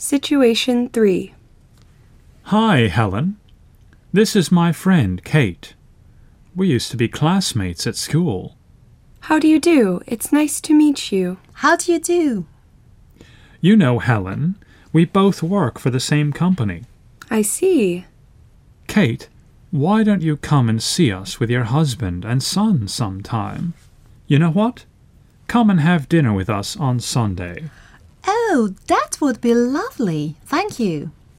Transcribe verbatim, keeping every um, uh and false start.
Situation three. Hi, Helen. This is my friend, Kate. We used to be classmates at school. How do you do? It's nice to meet you. How do you do? You know Helen. We both work for the same company. I see. Kate, why don't you come and see us with your husband and son sometime? You know what? Come and have dinner with us on Sunday. Oh, that would be lovely. Thank you.